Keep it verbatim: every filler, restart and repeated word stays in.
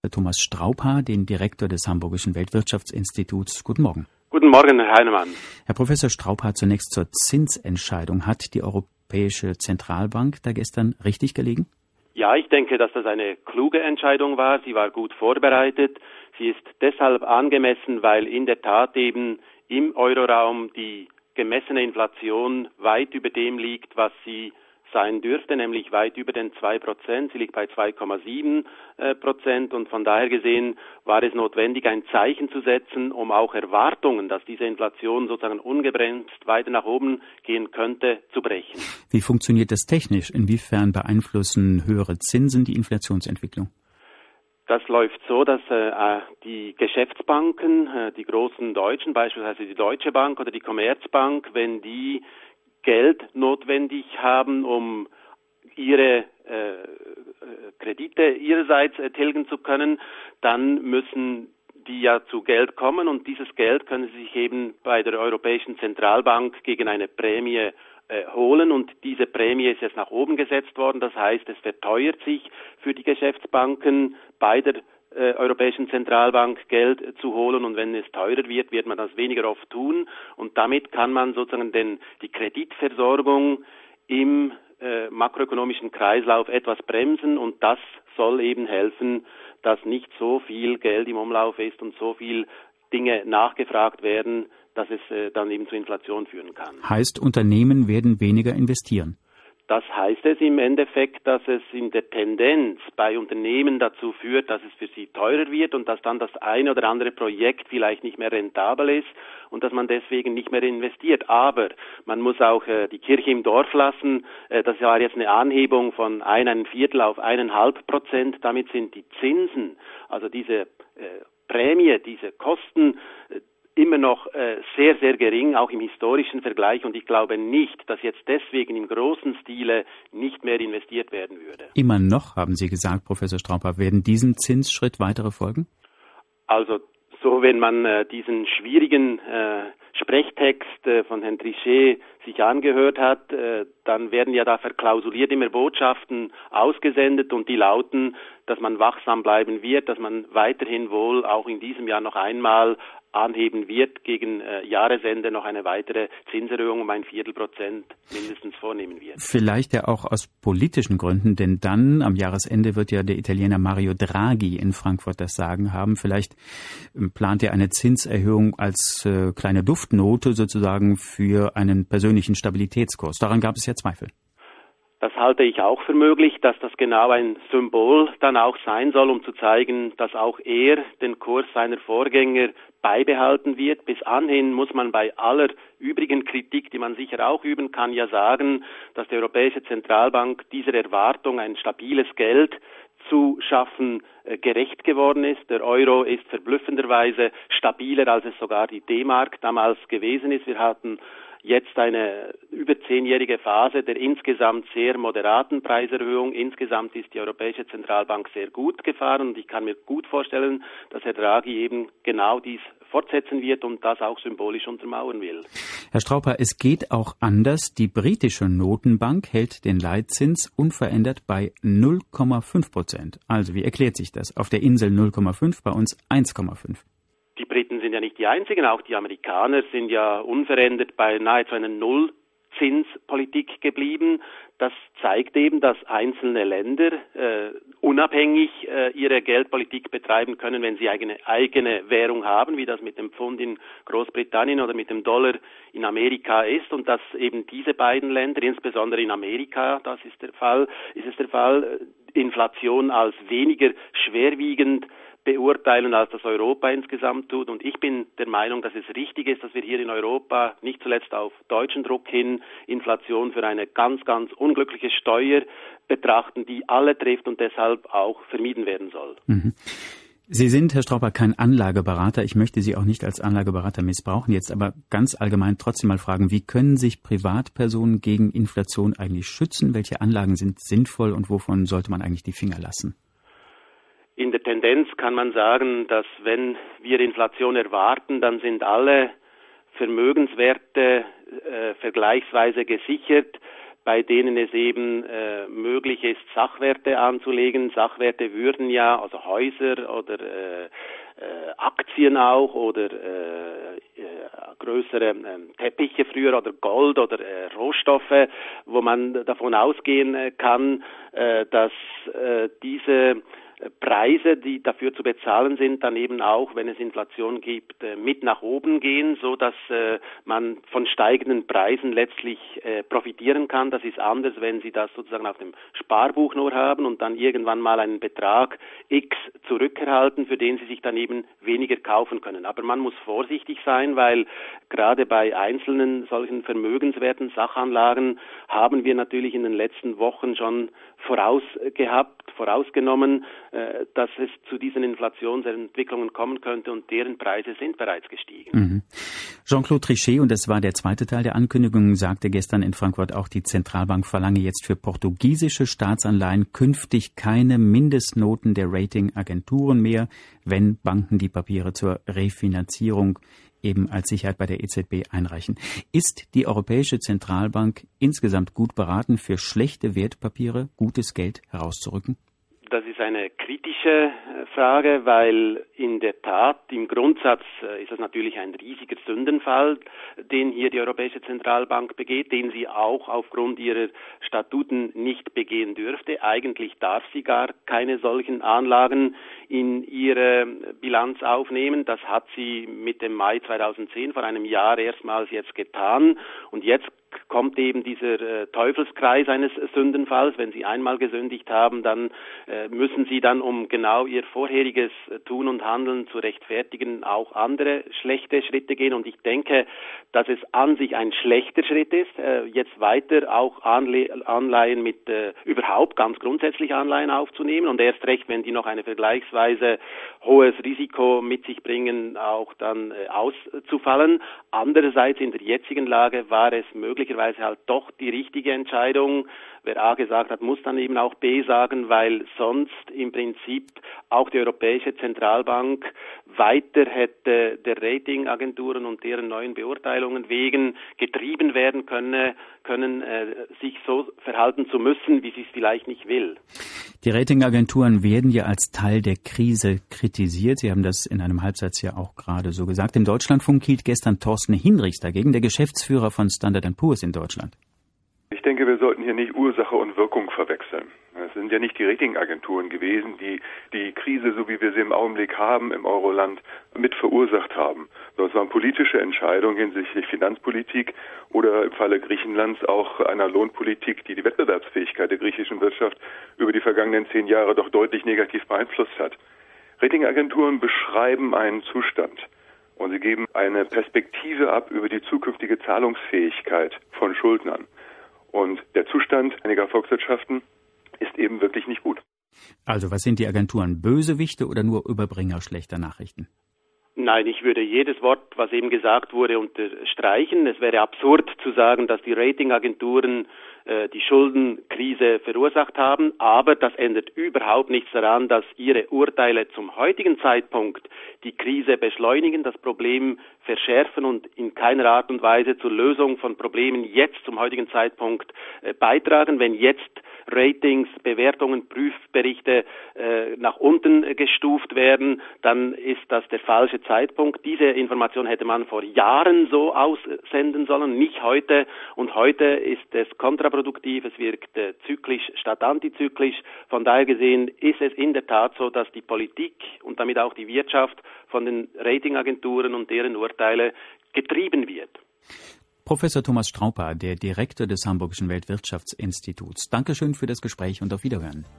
Thomas Straubhaar, den Direktor des Hamburgischen Weltwirtschaftsinstituts. Guten Morgen. Guten Morgen, Herr Heinemann. Herr Professor Straubhaar, zunächst zur Zinsentscheidung. Hat die Europäische Zentralbank da gestern richtig gelegen? Ja, ich denke, dass das eine kluge Entscheidung war. Sie war gut vorbereitet. Sie ist deshalb angemessen, weil in der Tat eben im Euroraum die gemessene Inflation weit über dem liegt, was sie sein dürfte, nämlich weit über den zwei Prozent. Sie liegt bei zwei Komma sieben Prozent und von daher gesehen war es notwendig, ein Zeichen zu setzen, um auch Erwartungen, dass diese Inflation sozusagen ungebremst weiter nach oben gehen könnte, zu brechen. Wie funktioniert das technisch? Inwiefern beeinflussen höhere Zinsen die Inflationsentwicklung? Das läuft so, dass äh, die Geschäftsbanken, äh, die großen Deutschen, beispielsweise die Deutsche Bank oder die Commerzbank, wenn die Geld notwendig haben, um ihre äh, Kredite ihrerseits äh, tilgen zu können, dann müssen die ja zu Geld kommen und dieses Geld können sie sich eben bei der Europäischen Zentralbank gegen eine Prämie äh, holen und diese Prämie ist jetzt nach oben gesetzt worden. Das heißt, es verteuert sich für die Geschäftsbanken bei der Äh, Europäischen Zentralbank Geld äh, zu holen und wenn es teurer wird, wird man das weniger oft tun und damit kann man sozusagen den, die Kreditversorgung im äh, makroökonomischen Kreislauf etwas bremsen und das soll eben helfen, dass nicht so viel Geld im Umlauf ist und so viel Dinge nachgefragt werden, dass es äh, dann eben zu Inflation führen kann. Heißt, Unternehmen werden weniger investieren? Das heißt es im Endeffekt, dass es in der Tendenz bei Unternehmen dazu führt, dass es für sie teurer wird und dass dann das eine oder andere Projekt vielleicht nicht mehr rentabel ist und dass man deswegen nicht mehr investiert. Aber man muss auch äh, die Kirche im Dorf lassen. Äh, das war jetzt eine Anhebung von ein, ein Viertel auf eineinhalb Prozent. Damit sind die Zinsen, also diese äh, Prämie, diese Kosten, äh, immer noch äh, sehr, sehr gering, auch im historischen Vergleich. Und ich glaube nicht, dass jetzt deswegen im großen Stile nicht mehr investiert werden würde. Immer noch, haben Sie gesagt, Professor Straubhaar, werden diesem Zinsschritt weitere folgen? Also so, wenn man äh, diesen schwierigen äh, Sprechtext äh, von Herrn Trichet sich angehört hat, äh, dann werden ja da verklausuliert immer Botschaften ausgesendet und die lauten, dass man wachsam bleiben wird, dass man weiterhin wohl auch in diesem Jahr noch einmal anheben wird, gegen äh, Jahresende noch eine weitere Zinserhöhung um ein Viertelprozent mindestens vornehmen wird. Vielleicht ja auch aus politischen Gründen, denn dann am Jahresende wird ja der Italiener Mario Draghi in Frankfurt das Sagen haben. Vielleicht äh, plant er eine Zinserhöhung als äh, kleine Duftnote sozusagen für einen persönlichen Stabilitätskurs. Daran gab es ja Zweifel. Das halte ich auch für möglich, dass das genau ein Symbol dann auch sein soll, um zu zeigen, dass auch er den Kurs seiner Vorgänger beibehalten wird. Bis anhin muss man bei aller übrigen Kritik, die man sicher auch üben kann, ja sagen, dass die Europäische Zentralbank dieser Erwartung, ein stabiles Geld zu schaffen, gerecht geworden ist. Der Euro ist verblüffenderweise stabiler, als es sogar die D-Mark damals gewesen ist. Wir hatten jetzt eine über zehnjährige Phase der insgesamt sehr moderaten Preiserhöhung. Insgesamt ist die Europäische Zentralbank sehr gut gefahren und ich kann mir gut vorstellen, dass Herr Draghi eben genau dies fortsetzen wird und das auch symbolisch untermauern will. Herr Straubhaar, es geht auch anders. Die britische Notenbank hält den Leitzins unverändert bei null Komma fünf Prozent. Also wie erklärt sich das? Auf der Insel null Komma fünf, bei uns eins Komma fünf. Die Briten sind ja nicht die einzigen, auch die Amerikaner sind ja unverändert bei nahezu einer Nullzinspolitik geblieben. Das zeigt eben, dass einzelne Länder äh, unabhängig äh, ihre Geldpolitik betreiben können, wenn sie eigene eigene Währung haben, wie das mit dem Pfund in Großbritannien oder mit dem Dollar in Amerika ist und dass eben diese beiden Länder, insbesondere in Amerika, das ist der Fall, ist es der Fall, Inflation als weniger schwerwiegend beurteilen, als das Europa insgesamt tut. Und ich bin der Meinung, dass es richtig ist, dass wir hier in Europa, nicht zuletzt auf deutschen Druck hin, Inflation für eine ganz, ganz unglückliche Steuer betrachten, die alle trifft und deshalb auch vermieden werden soll. Mhm. Sie sind, Herr Straubhaar, kein Anlageberater. Ich möchte Sie auch nicht als Anlageberater missbrauchen. Jetzt aber ganz allgemein trotzdem mal fragen, wie können sich Privatpersonen gegen Inflation eigentlich schützen? Welche Anlagen sind sinnvoll und wovon sollte man eigentlich die Finger lassen? In der Tendenz kann man sagen, dass wenn wir Inflation erwarten, dann sind alle Vermögenswerte äh, vergleichsweise gesichert. bei denen es eben äh, möglich ist, Sachwerte anzulegen. Sachwerte würden ja, also Häuser oder äh, äh, Aktien auch oder äh, äh, größere äh, Teppiche früher oder Gold oder äh, Rohstoffe, wo man davon ausgehen äh, kann, äh, dass äh, diese Preise, die dafür zu bezahlen sind, dann eben auch, wenn es Inflation gibt, mit nach oben gehen, so dass äh, man von steigenden Preisen letztlich äh, profitieren kann. Das ist anders, wenn Sie das sozusagen auf dem Sparbuch nur haben und dann irgendwann mal einen Betrag X zurückerhalten, für den Sie sich dann eben weniger kaufen können. Aber man muss vorsichtig sein, weil gerade bei einzelnen solchen vermögenswerten Sachanlagen haben wir natürlich in den letzten Wochen schon vorausgehabt, vorausgenommen, dass es zu diesen Inflationsentwicklungen kommen könnte und deren Preise sind bereits gestiegen. Mhm. Jean-Claude Trichet, und das war der zweite Teil der Ankündigung, sagte gestern in Frankfurt auch, die Zentralbank verlange jetzt für portugiesische Staatsanleihen künftig keine Mindestnoten der Ratingagenturen mehr, wenn Banken die Papiere zur Refinanzierung eben als Sicherheit bei der E Z B einreichen. Ist die Europäische Zentralbank insgesamt gut beraten, für schlechte Wertpapiere gutes Geld herauszurücken? Das ist eine kritische Frage, weil in der Tat, im Grundsatz ist das natürlich ein riesiger Sündenfall, den hier die Europäische Zentralbank begeht, den sie auch aufgrund ihrer Statuten nicht begehen dürfte. Eigentlich darf sie gar keine solchen Anlagen in ihre Bilanz aufnehmen. Das hat sie mit dem Mai zweitausendzehn, vor einem Jahr erstmals jetzt getan. Und jetzt kommt eben dieser äh, Teufelskreis eines Sündenfalls. Wenn Sie einmal gesündigt haben, dann äh, müssen Sie dann, um genau Ihr vorheriges äh, Tun und Handeln zu rechtfertigen, auch andere schlechte Schritte gehen. Und ich denke, dass es an sich ein schlechter Schritt ist, äh, jetzt weiter auch Anle- Anleihen mit, äh, überhaupt ganz grundsätzlich Anleihen aufzunehmen und erst recht, wenn die noch eine vergleichsweise hohes Risiko mit sich bringen, auch dann äh, auszufallen. Andererseits in der jetzigen Lage war es möglich, möglicherweise halt doch die richtige Entscheidung. Wer A gesagt hat, muss dann eben auch B sagen, weil sonst im Prinzip auch die Europäische Zentralbank weiter hätte der Ratingagenturen und deren neuen Beurteilungen wegen getrieben werden könne, können, äh, sich so verhalten zu müssen, wie sie es vielleicht nicht will. Die Ratingagenturen werden ja als Teil der Krise kritisiert. Sie haben das in einem Halbsatz ja auch gerade so gesagt. Im Deutschlandfunk hielt gestern Thorsten Hinrichs dagegen, der Geschäftsführer von Standard and Poor's in Deutschland. Ich denke, wir sollten hier nicht Ursache und Wirkung verwechseln. Es sind ja nicht die Ratingagenturen gewesen, die die Krise, so wie wir sie im Augenblick haben, im Euroland mit verursacht haben. Das waren politische Entscheidungen hinsichtlich Finanzpolitik oder im Falle Griechenlands auch einer Lohnpolitik, die die Wettbewerbsfähigkeit der griechischen Wirtschaft über die vergangenen zehn Jahre doch deutlich negativ beeinflusst hat. Ratingagenturen beschreiben einen Zustand und sie geben eine Perspektive ab über die zukünftige Zahlungsfähigkeit von Schuldnern. Und der Zustand einiger Volkswirtschaften ist eben wirklich nicht gut. Also was sind die Agenturen, Bösewichte oder nur Überbringer schlechter Nachrichten? Nein, ich würde jedes Wort, was eben gesagt wurde, unterstreichen. Es wäre absurd zu sagen, dass die Ratingagenturen äh, die Schuldenkrise verursacht haben, aber das ändert überhaupt nichts daran, dass ihre Urteile zum heutigen Zeitpunkt die Krise beschleunigen, das Problem verschärfen und in keiner Art und Weise zur Lösung von Problemen jetzt zum heutigen Zeitpunkt äh, beitragen. Wenn jetzt Ratings, Bewertungen, Prüfberichte äh, nach unten äh, gestuft werden, dann ist das der falsche Zeitpunkt. Diese Information hätte man vor Jahren so aussenden sollen, nicht heute. Und heute ist es kontraproduktiv, es wirkt äh, zyklisch statt antizyklisch. Von daher gesehen ist es in der Tat so, dass die Politik und damit auch die Wirtschaft von den Ratingagenturen und deren Urteile getrieben wird. Professor Thomas Strauper, der Direktor des Hamburgischen Weltwirtschaftsinstituts. Dankeschön für das Gespräch und auf Wiederhören.